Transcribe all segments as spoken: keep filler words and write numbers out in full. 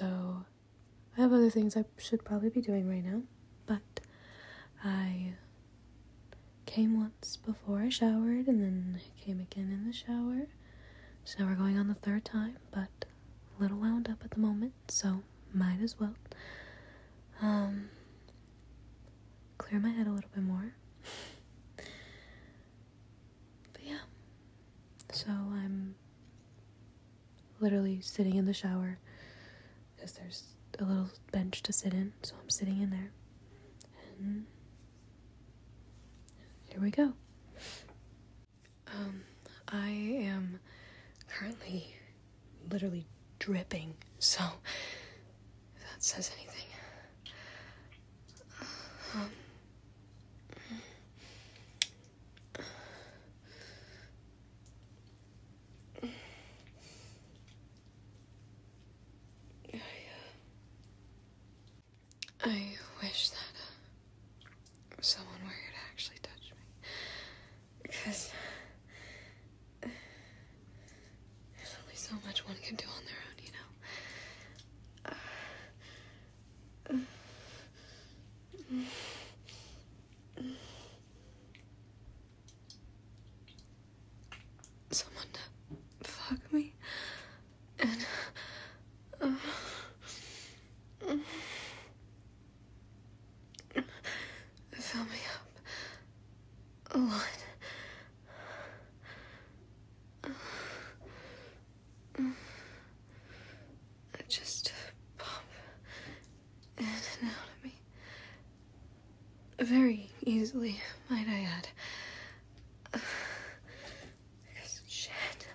so I have other things I should probably be doing right now, but I came once before I showered, and then I came again in the shower. So now we're going on the third time, but a little wound up at the moment, so might as well um clear my head a little bit more. But yeah, so I'm literally sitting in the shower because there's a little bench to sit in, so I'm sitting in there, and here we go. Um, I am currently literally dripping, so if that says anything. Um, I wish that uh, someone were here to actually touch me, because there's only so much one can do on their own, you know. Someone to fuck me and uh, fill me up a lot. Just pump in and out of me very easily, might I add. Because shit.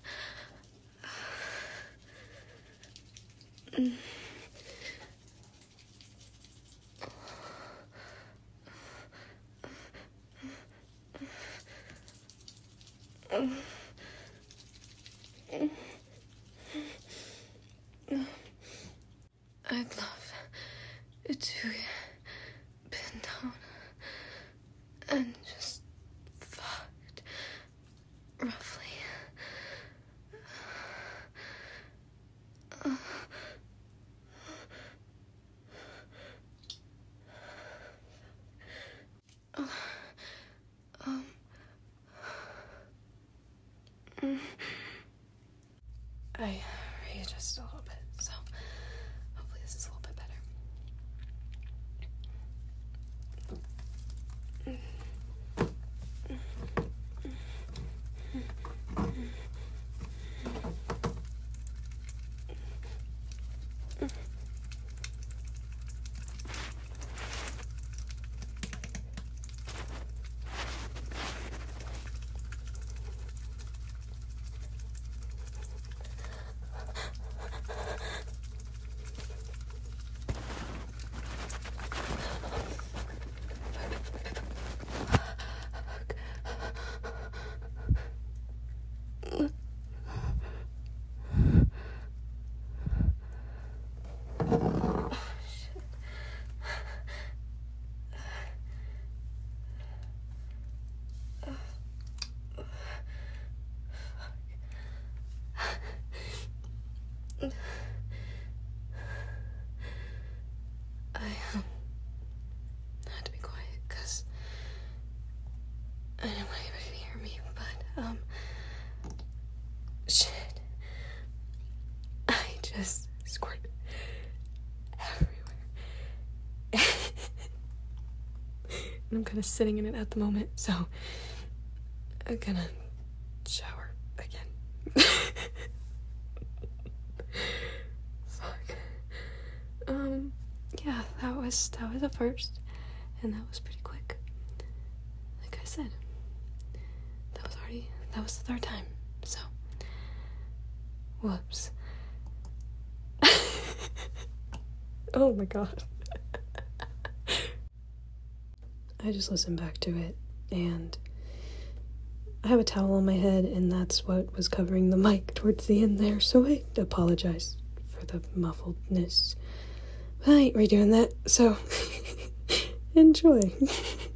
I'd love to get pinned down and just fucked roughly. Uh, uh, um, I readjusted a little bit, so hopefully this is a little bit better. I um, had to be quiet because I didn't want anybody to hear me, but um, shit, I just squirted everywhere. And I'm kind of sitting in it at the moment, so I'm gonna shower again. Um, yeah, that was, that was the first, and that was pretty quick. Like I said, that was already, that was the third time, so, whoops. Oh my god. I just listened back to it, and I have a towel on my head, and that's what was covering the mic towards the end there, so I apologize for the muffledness. I ain't redoing that, so enjoy.